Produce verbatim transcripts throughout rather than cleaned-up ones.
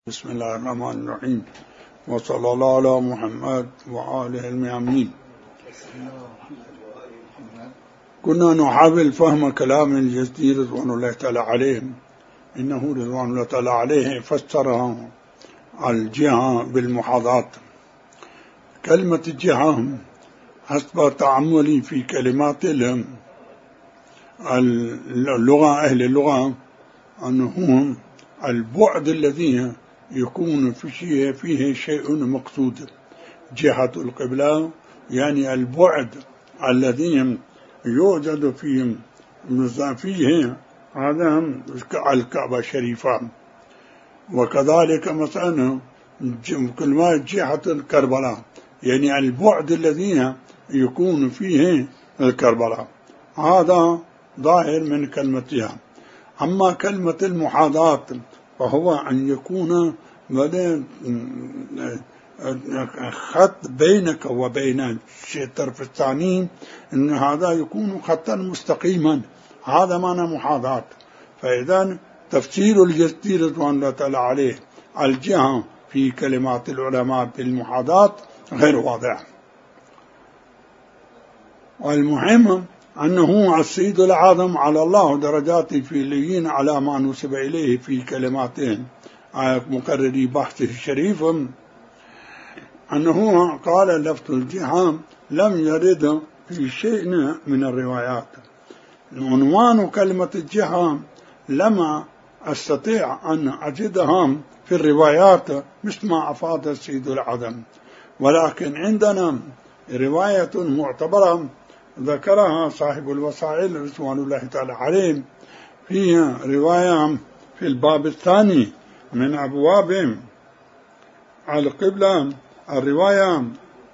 بسم الله الرحمن الرحيم، وصلى الله على محمد وآله الميامين. كنا نحاول فهم كلام الجزري رضوان الله تعالى عليهم، إنه رضوان الله تعالى عليه فسرها الجهة بالمحاضات. كلمة الجهة حسب تعملي في كلمات لهم اللغة أهل اللغة أنه البعد الذي يكون في فيه شيء مقصود. جهة القبلة يعني البعد الذي يوجد فيه فيه هذا الكعبة الشريفة. وكذلك مثلا كلمة جهة الكربلاء يعني البعد الذي يكون فيه الكربلاء، هذا ظاهر من كلمتها. أما كلمة المحاذاة فهو أن يكون خط بينك وبين الطرف الثاني، أن هذا يكون خطا مستقيما، هذا معنى محاذاة. فإذا تفسير الجزري رضوان الله تعالى عليه الجهة في كلمات العلماء بالمحاذاة غير واضح. والمهم أنه السيد الأعظم على الله درجات فيليين على ما نسب إليه في كلماتهم مقرري بحثه الشريف، أنه قال لفظ الجهة لم يرد في شيء من الروايات. عنوان كلمة الجهة لما أستطيع أن أجدها في الروايات مثل ما أفاد السيد الأعظم، ولكن عندنا رواية معتبرة ذكرها صاحب الوسائل رضوان الله تعالى عليه في رواية في الباب الثاني من أبواب القبلة، الرواية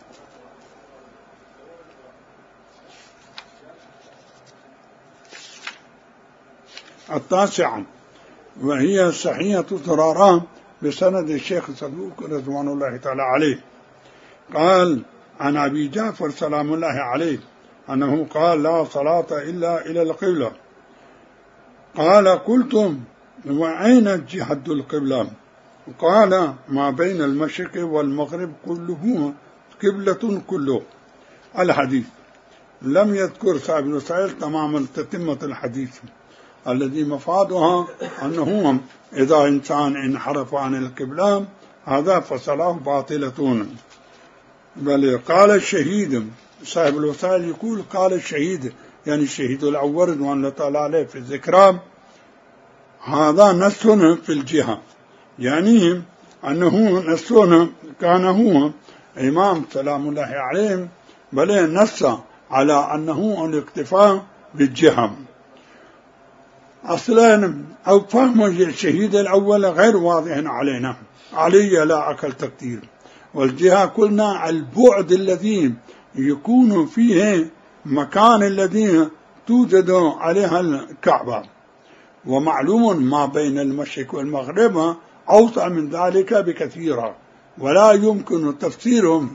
التاسعة، وهي صحيحة ضرارة بسند الشيخ صدوق رضوان الله تعالى عليه. قال عن أبي جعفر سلام الله عليه أنه قال لا صلاة إلا إلى القبلة. قال قلتم وأين جهة القبلة؟ قال ما بين المشرق والمغرب كله قبلة كله. الحديث لم يذكر صاحب الوسائل تماما تتمة الحديث الذي مفادها أنه إذا إنسان انحرف عن القبلة هذا فصلاة باطلة. بل قال الشهيد صاحب الوسائل يقول قال الشهيد يعني الشهيد الأول رضوان الله تعالى عليه في الذكرى، هذا نص في الجهة، يعني أنه نص كان هو إمام سلام الله عليه، بل نص على أنه الاكتفاء بالجهة. أصلا أو فهم الشهيد الأول غير واضح علينا، علي لا أكل تقدير. والجهة قلنا البعد الذي يكون فيه مكان الذي توجد عليها الكعبة، ومعلوم ما بين المشرق والمغرب أوسع من ذلك بكثير، ولا يمكن تفسيرهم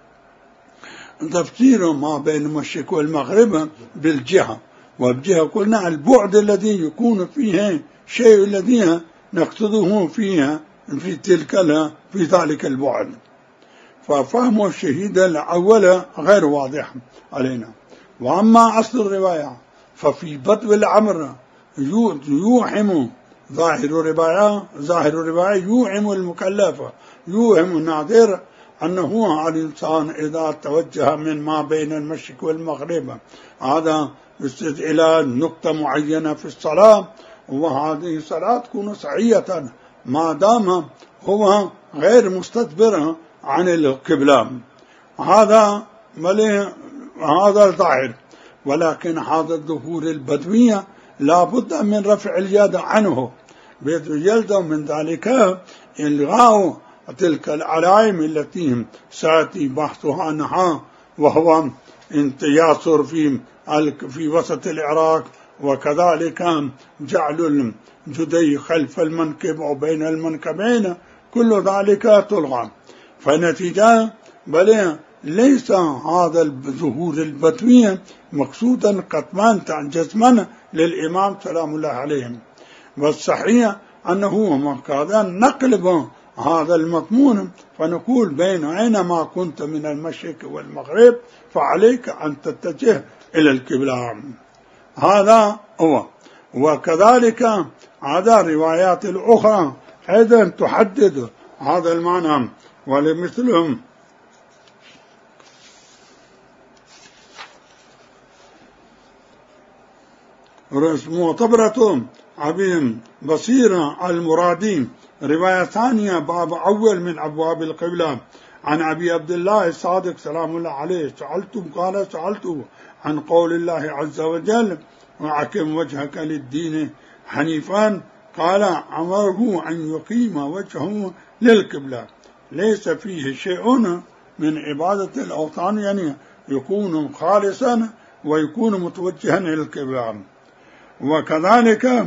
تفسير ما بين المشرق والمغرب بالجهة. والجهة قلنا البعد الذي يكون فيه شيء الذي نقصده فيها في تلك في ذلك البعد. ففهم الشهيد الأول غير واضح علينا. وأما أصل الرواية ففي بدء الأمر يوحم ظاهر الرواية ظاهر الرواية يوحم المكلف يوحم الناظر أنه الإنسان إذا توجه من ما بين المشرق والمغرب هذا إلى نقطة معينة في الصلاة، وهذه الصلاة تكون صحيحة ما دام هو غير مستدبر عن القبلة. هذا ملي هذا الظاهر، ولكن هذا الظهور البدوية لا بد من رفع اليد عنه، يلزم من ذلك إلغاء تلك العلائم التي سأتي بحثها عنها، وهو انتياصر في في وسط العراق، وكذلك جعل الجدي خلف المنكب وبين المنكبين، كل ذلك تلغى. فنتيجة بل ليس هذا الظهور البدوي مقصودا قطعا جزما للإمام سلام الله عليهم. والصحيح أنه مقادا نقلب هذا المضمون، فنقول بين أينما كنت من المشرق والمغرب فعليك أن تتجه إلى القبلة. هذا هو. وكذلك هذا الروايات الأخرى أيضا تحدد هذا المعنى، ولمثلهم معتبرة أبي بصير المرادي رواية ثانية باب أول من أبواب القبلة عن أبي عبد الله الصادق سلام الله عليه سألته قال سألته عن قول الله عز وجل وأقم وجهك للدين حنيفا، قال أمره أن يقيم وجهه للقبلة ليس فيه شيء من عبادة الأوثان، يعني يكون خالصا ويكون متوجها إلى القبلة. وكذلك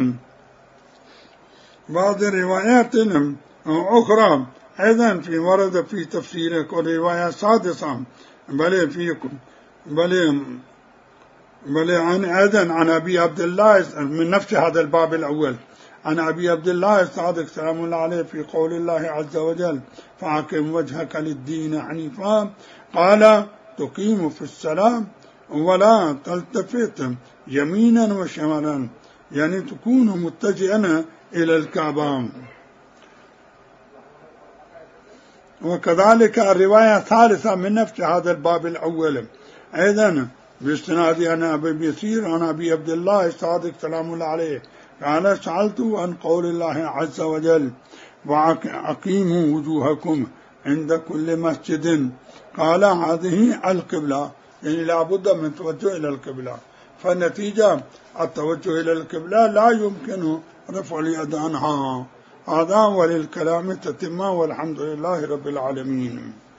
بعض الروايات أخرى أيضا في ورد في تفسير الرواية السادسة بل فيكم بل بل عن أيضا عن أبي عبد الله من نفس هذا الباب الأول عن أبي عبد الله الصادق سلام الله عليه في قول الله عز وجل فأقم وجهك للدين حنيفا، قال تقيم في السلام ولا تلتفت يمينا وشمالا، يعني تكون متجئا إلى الكعبة. وكذلك الرواية الثالثة من نفس هذا الباب الأول أيضا باستناد عن أبي بصير عن أبي عبد الله الصادق سلام الله عليه قال سألته عن قول الله عز وجل وأقيموا وجوهكم عند كل مسجد، قال هذه القبلة، يعني لا بد من توجه إلى القبلة، فالنتيجة التوجه إلى القبلة لا يمكن رفع اليد عنها. هذا وللكلام تتمة، والحمد لله رب العالمين.